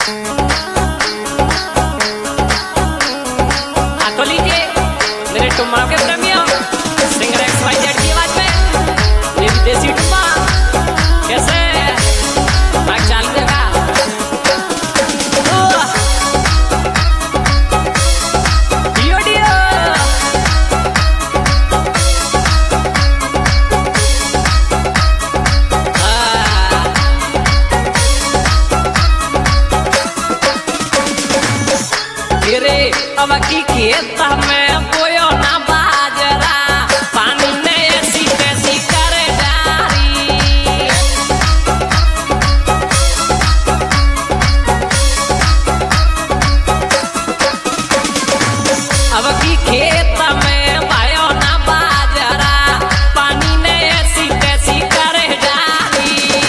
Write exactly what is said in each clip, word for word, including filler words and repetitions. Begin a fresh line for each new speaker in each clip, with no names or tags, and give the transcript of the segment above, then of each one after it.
हाँ तो लीजिए मेरे टुम्मा के प्रेमियों, सिंगर एक्स वाई जेड की आवाज में ये विदेशी टुम्मा कैसे भाग चाल देगा। अब की खेत में बोयो ना बाजरा, पानी में ऐसी तैसी करे जारी। अब की खेत में बोयो ना बाजरा, पानी में ऐसी तैसी करे जारी।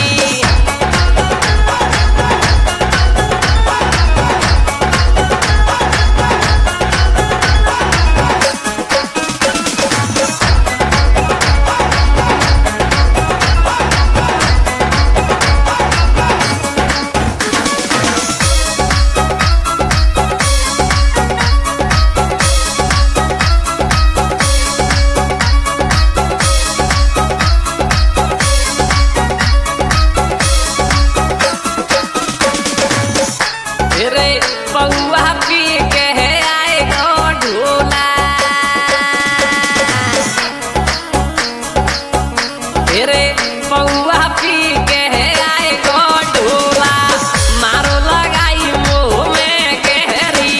पौआ पी के आए गो ढोला, तेरे पौआ पी के आए गो ढोला, मारो लगाई मुँह में गहरी।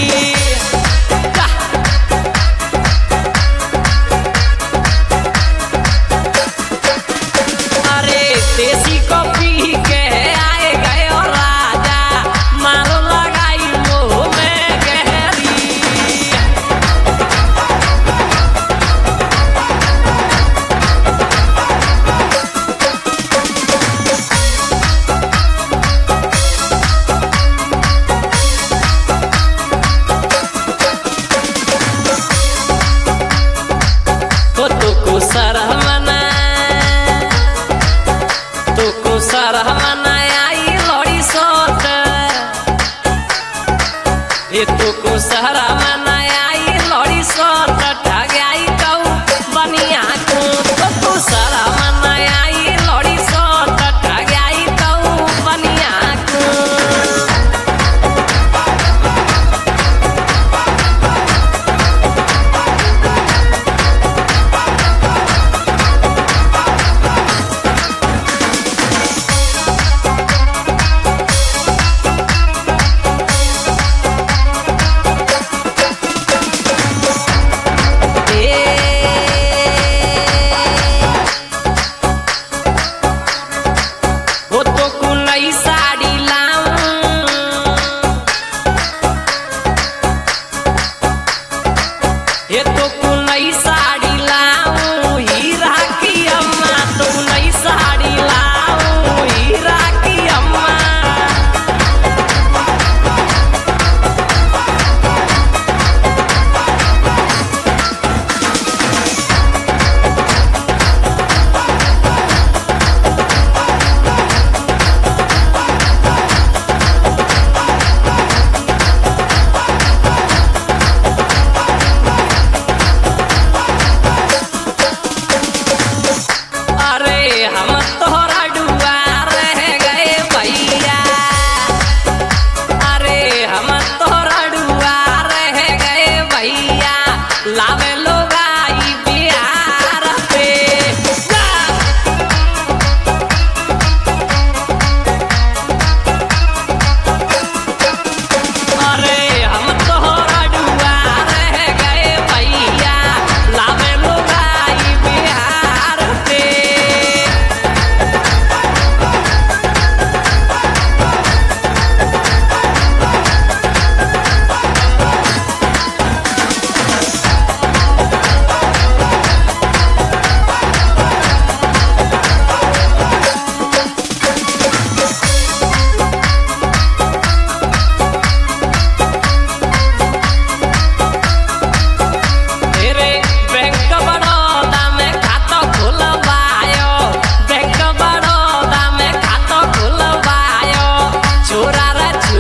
अरे देसी को पी के आए गए राजा, मारो सरहमना तुको सरहमना आई लड़ी सोत, ये तुको सरहमना आई लड़ी सोत, ठगाई कहू बनिया को। तुको सरहमना आई लड़ी सोत, ठगाई कहू बनिया को।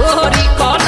गोरी कौन